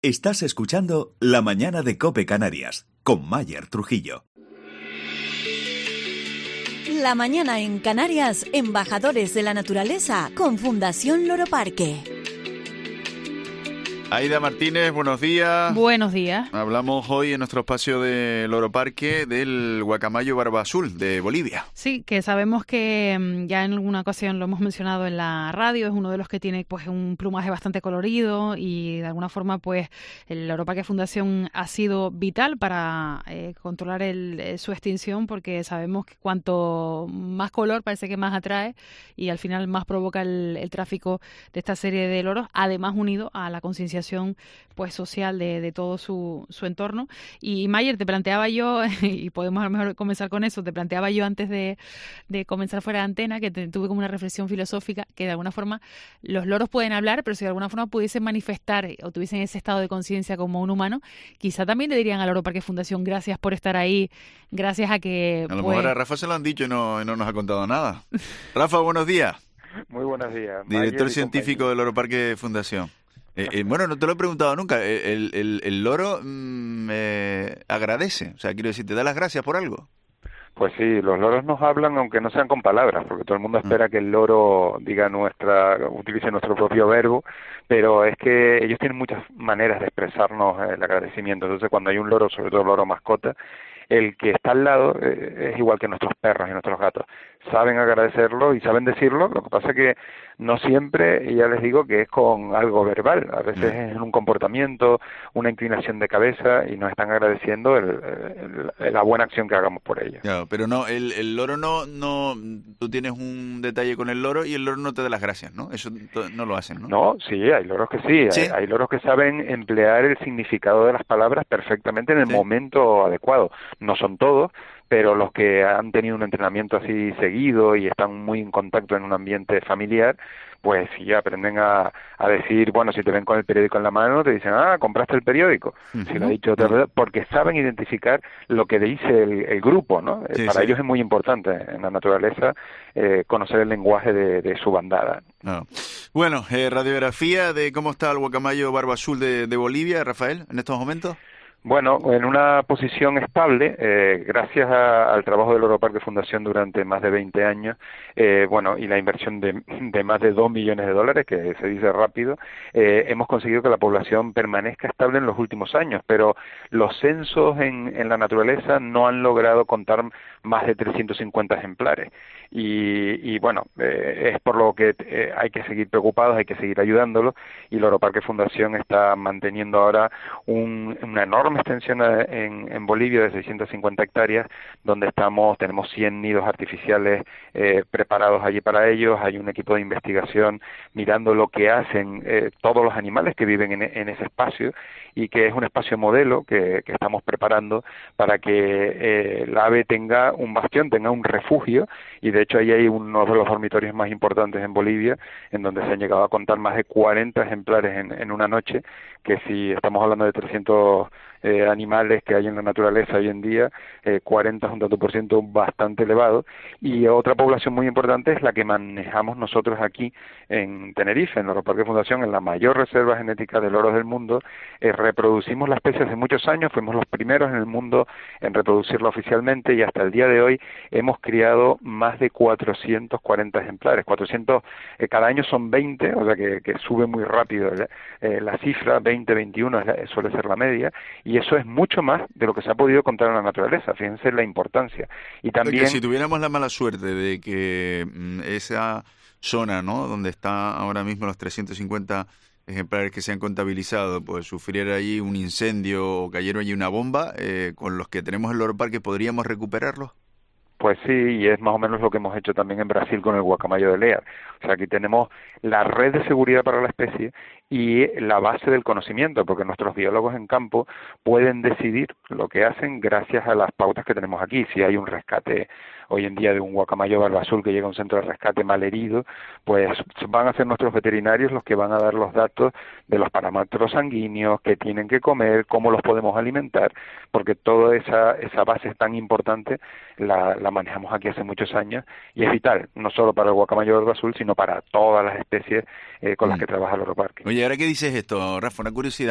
Estás escuchando La Mañana de COPE Canarias, con Mayer Trujillo. La mañana en Canarias, embajadores de la naturaleza con Fundación Loro Parque. Aida Martínez, buenos días. Buenos días. Hablamos hoy en nuestro espacio de Loro Parque del guacamayo barba azul de Bolivia. Sí, que sabemos que ya en alguna ocasión lo hemos mencionado en la radio, es uno de los que tiene pues un plumaje bastante colorido y de alguna forma pues el Loro Parque Fundación ha sido vital para controlar su extinción, porque sabemos que cuanto más color parece que más atrae y al final más provoca el tráfico de esta serie de loros, además unido a la concienciación pues social de todo su entorno. Y Mayer, te planteaba yo, y podemos a lo mejor comenzar con eso, te planteaba yo antes de comenzar fuera de antena, que tuve como una reflexión filosófica, que de alguna forma los loros pueden hablar, pero si de alguna forma pudiesen manifestar o tuviesen ese estado de conciencia como un humano, quizá también le dirían al Loro Parque Fundación: gracias por estar ahí, gracias a que... A lo mejor a Rafa se lo han dicho y no nos ha contado nada. Rafa, buenos días. Muy buenos días. Director científico del Loro Parque Fundación. Bueno, no te lo he preguntado nunca. ¿El loro agradece? O sea, quiero decir, ¿te da las gracias por algo? Pues sí, los loros nos hablan aunque no sean con palabras, porque todo el mundo espera que el loro utilice nuestro propio verbo, pero es que ellos tienen muchas maneras de expresarnos el agradecimiento. Entonces, cuando hay un loro, sobre todo el loro mascota, el que está al lado es igual que nuestros perros y nuestros gatos. Saben agradecerlo y saben decirlo, lo que pasa es que no siempre, y ya les digo que es con algo verbal, a veces es en un comportamiento, una inclinación de cabeza, y nos están agradeciendo la buena acción que hagamos por ellos. Claro, pero no, el loro no, tú tienes un detalle con el loro y el loro no te da las gracias, ¿no? Eso no lo hacen, ¿no? No, sí, hay loros que sí. ¿Sí? Hay loros que saben emplear el significado de las palabras perfectamente en el momento adecuado. No son todos, pero los que han tenido un entrenamiento así seguido y están muy en contacto en un ambiente familiar, pues sí aprenden a decir, bueno, si te ven con el periódico en la mano, te dicen, compraste el periódico, si lo ha dicho otra vez, porque saben identificar lo que dice el grupo, ¿no? Para ellos es muy importante en la naturaleza conocer el lenguaje de su bandada. No. Bueno, radiografía de cómo está el guacamayo barba azul de Bolivia, Rafael, en estos momentos. Bueno, en una posición estable, gracias al trabajo del Loro Parque Fundación durante más de 20 años, y la inversión de más de 2 millones de dólares, que se dice rápido, hemos conseguido que la población permanezca estable en los últimos años, pero los censos en la naturaleza no han logrado contar más de 350 ejemplares. Y bueno, es por lo que hay que seguir preocupados, hay que seguir ayudándolo, y el Loro Parque Fundación está manteniendo ahora una enorme extensión en Bolivia de 650 hectáreas, donde tenemos 100 nidos artificiales preparados allí para ellos. Hay un equipo de investigación mirando lo que hacen todos los animales que viven en ese espacio, y que es un espacio modelo que estamos preparando para que la ave tenga un bastión, tenga un refugio, y de hecho ahí hay uno de los dormitorios más importantes en Bolivia, en donde se han llegado a contar más de 40 ejemplares en una noche, que si estamos hablando de 300 animales que hay en la naturaleza hoy en día, 40 es un dato por ciento bastante elevado. Y otra población muy importante es la que manejamos nosotros aquí en Tenerife, en Loro Parque Fundación, en la mayor reserva genética de loros del mundo. Reproducimos la especie hace muchos años, fuimos los primeros en el mundo en reproducirla oficialmente, y hasta el día de hoy hemos criado más de 440 ejemplares. 400 cada año son 20, o sea que sube muy rápido la cifra, 20, 21 suele ser la media, y eso es mucho más de lo que se ha podido contar en la naturaleza. Fíjense la importancia. Y también, porque si tuviéramos la mala suerte de que esa zona, ¿no?, donde está ahora mismo los 350 ejemplares que se han contabilizado, pues sufriera allí un incendio o cayera allí una bomba, con los que tenemos en el Loro Parque, ¿podríamos recuperarlos? Pues sí, y es más o menos lo que hemos hecho también en Brasil con el guacamayo de Lear. O sea, aquí tenemos la red de seguridad para la especie y la base del conocimiento, porque nuestros biólogos en campo pueden decidir lo que hacen gracias a las pautas que tenemos aquí. Si hay un rescate hoy en día de un guacamayo barba azul que llega a un centro de rescate mal herido, pues van a ser nuestros veterinarios los que van a dar los datos de los parámetros sanguíneos, qué tienen que comer, cómo los podemos alimentar, porque toda esa base es tan importante, la manejamos aquí hace muchos años, y es vital, no solo para el guacamayo barba azul, sino para todas las especies con las que trabaja el Loro Parque. Oye, ahora que dices esto, Rafa, una curiosidad.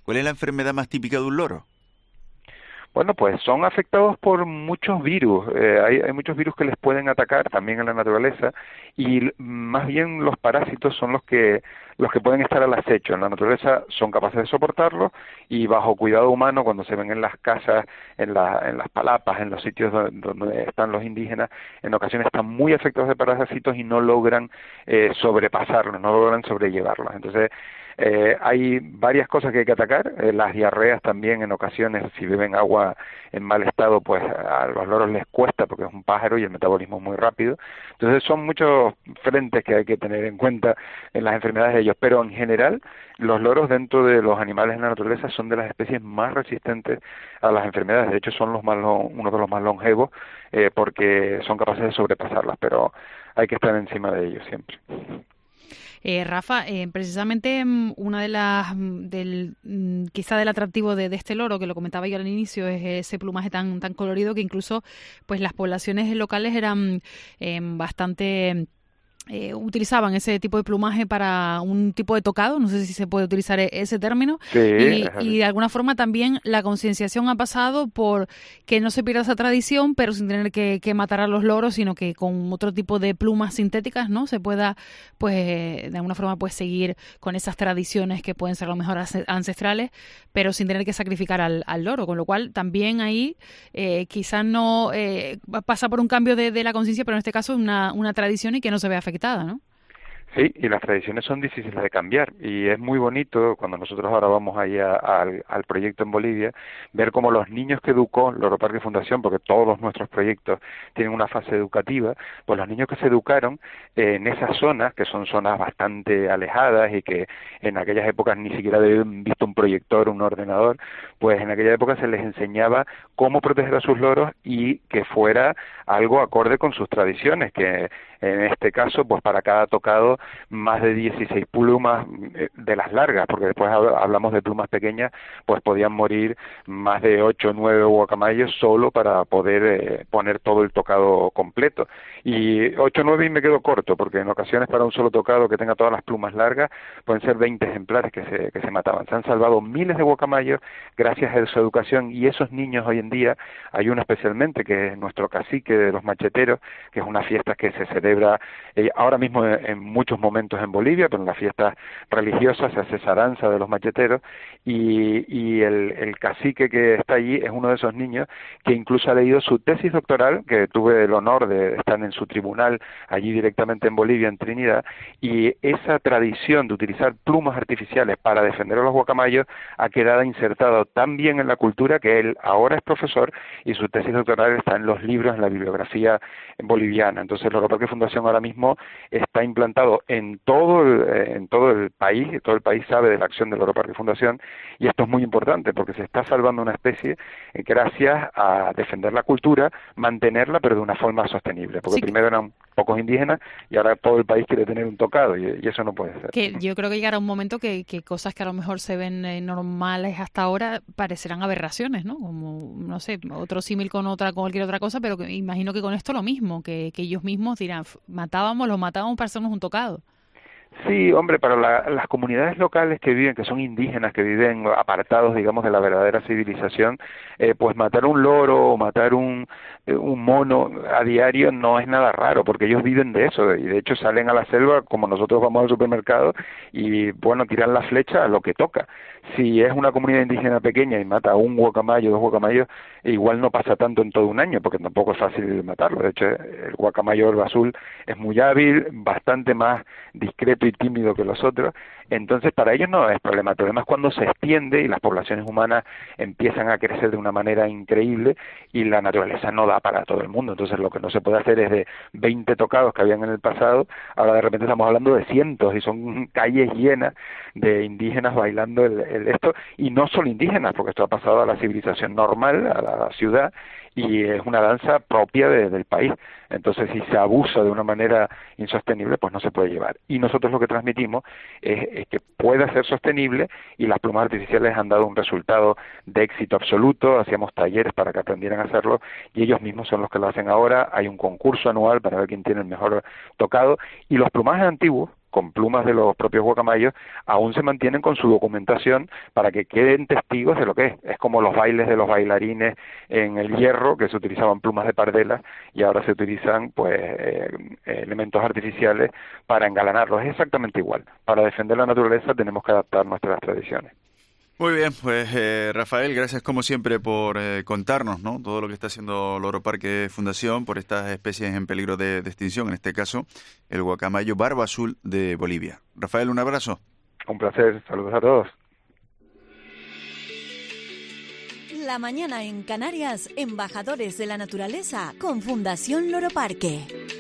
¿Cuál es la enfermedad más típica de un loro? Bueno, pues son afectados por muchos virus. Hay muchos virus que les pueden atacar también en la naturaleza, y más bien los parásitos son los que pueden estar al acecho. En la naturaleza son capaces de soportarlo, y bajo cuidado humano, cuando se ven en las casas, en las palapas, en los sitios donde están los indígenas, en ocasiones están muy afectados de parásitos y no logran sobrepasarlos, no logran sobrellevarlos. Entonces, hay varias cosas que hay que atacar. Las diarreas también, en ocasiones, si beben agua en mal estado, pues a los loros les cuesta, porque es un pájaro y el metabolismo es muy rápido. Entonces son muchos frentes que hay que tener en cuenta en las enfermedades de ellos, pero en general los loros, dentro de los animales en la naturaleza, son de las especies más resistentes a las enfermedades. De hecho, son uno de los más longevos, porque son capaces de sobrepasarlas, pero hay que estar encima de ellos siempre. Rafa, precisamente una de las quizá del atractivo de este loro, que lo comentaba yo al inicio, es ese plumaje tan colorido, que incluso pues las poblaciones locales eran bastante utilizaban ese tipo de plumaje para un tipo de tocado, no sé si se puede utilizar ese término, sí, y de alguna forma también la concienciación ha pasado por que no se pierda esa tradición, pero sin tener que matar a los loros, sino que con otro tipo de plumas sintéticas, ¿no?, se pueda, pues, de alguna forma, pues, seguir con esas tradiciones que pueden ser a lo mejor ancestrales, pero sin tener que sacrificar al loro, con lo cual también ahí quizás no pasa por un cambio de la conciencia, pero en este caso una tradición y que no se ve afectada, ¿no? Sí, y las tradiciones son difíciles de cambiar, y es muy bonito cuando nosotros ahora vamos ahí al proyecto en Bolivia, ver cómo los niños que educó Loro Parque Fundación, porque todos nuestros proyectos tienen una fase educativa, pues los niños que se educaron en esas zonas, que son zonas bastante alejadas y que en aquellas épocas ni siquiera habían visto un proyector, un ordenador, pues en aquella época se les enseñaba cómo proteger a sus loros y que fuera algo acorde con sus tradiciones, que en este caso, pues para cada tocado, más de 16 plumas de las largas, porque después hablamos de plumas pequeñas, pues podían morir más de 8 o 9 guacamayos solo para poder poner todo el tocado completo. Y 8 o 9 y me quedo corto, porque en ocasiones para un solo tocado que tenga todas las plumas largas, pueden ser 20 ejemplares que se mataban. Se han salvado miles de guacamayos gracias a su educación, y esos niños hoy en día, hay uno especialmente que es nuestro cacique de los macheteros, que es una fiesta que se celebra ahora mismo en muchos momentos en Bolivia, pero en las fiestas religiosas se hace esa danza de los macheteros, y el cacique que está allí es uno de esos niños que incluso ha leído su tesis doctoral, que tuve el honor de estar en su tribunal allí directamente en Bolivia, en Trinidad, y esa tradición de utilizar plumas artificiales para defender a los guacamayos ha quedado insertado tan bien en la cultura que él ahora es profesor y su tesis doctoral está en los libros, en la bibliografía boliviana. Entonces, Loro Parque Fundación ahora mismo está implantado en todo el país, todo el país sabe de la acción de Loro Parque Fundación, y esto es muy importante porque se está salvando una especie gracias a defender la cultura, mantenerla, pero de una forma sostenible, porque sí, primero eran pocos indígenas y ahora todo el país quiere tener un tocado, y eso no puede ser. Que yo creo que llegará un momento que cosas que a lo mejor se ven normales hasta ahora parecerán aberraciones, ¿no? Como, no sé, otro símil con cualquier otra cosa, pero que imagino que con esto lo mismo, que ellos mismos dirán, los matábamos para hacernos un tocado. Sí, hombre, para las comunidades locales que son indígenas, que viven apartados, digamos, de la verdadera civilización, pues matar un loro o matar un mono a diario no es nada raro, porque ellos viven de eso, y de hecho salen a la selva como nosotros vamos al supermercado y, bueno, tiran la flecha a lo que toca. Si es una comunidad indígena pequeña y mata un guacamayo, 2 guacamayos, igual no pasa tanto en todo un año, porque tampoco es fácil matarlo. De hecho, el guacamayo orba azul es muy hábil, bastante más discreto y tímido que los otros, entonces para ellos no es problema. El problema es cuando se extiende y las poblaciones humanas empiezan a crecer de una manera increíble y la naturaleza no da para todo el mundo. Entonces lo que no se puede hacer es de 20 tocados que habían en el pasado, ahora de repente estamos hablando de cientos, y son calles llenas de indígenas bailando esto, y no solo indígenas, porque esto ha pasado a la civilización normal, a la ciudad, y es una danza propia del país. Entonces, si se abusa de una manera insostenible, pues no se puede llevar. Y nosotros lo que transmitimos es que pueda ser sostenible, y las plumas artificiales han dado un resultado de éxito absoluto. Hacíamos talleres para que aprendieran a hacerlo, y ellos mismos son los que lo hacen ahora. Hay un concurso anual para ver quién tiene el mejor tocado, y los plumajes antiguos, con plumas de los propios guacamayos, aún se mantienen con su documentación para que queden testigos de lo que es. Es como los bailes de los bailarines en el hierro, que se utilizaban plumas de pardela, y ahora se utilizan pues elementos artificiales para engalanarlos. Es exactamente igual. Para defender la naturaleza tenemos que adaptar nuestras tradiciones. Muy bien, pues Rafael, gracias como siempre por contarnos, ¿no?, todo lo que está haciendo Loro Parque Fundación por estas especies en peligro de extinción, en este caso el guacamayo barba azul de Bolivia. Rafael, un abrazo. Un placer, saludos a todos. La mañana en Canarias, embajadores de la naturaleza con Fundación Loro Parque.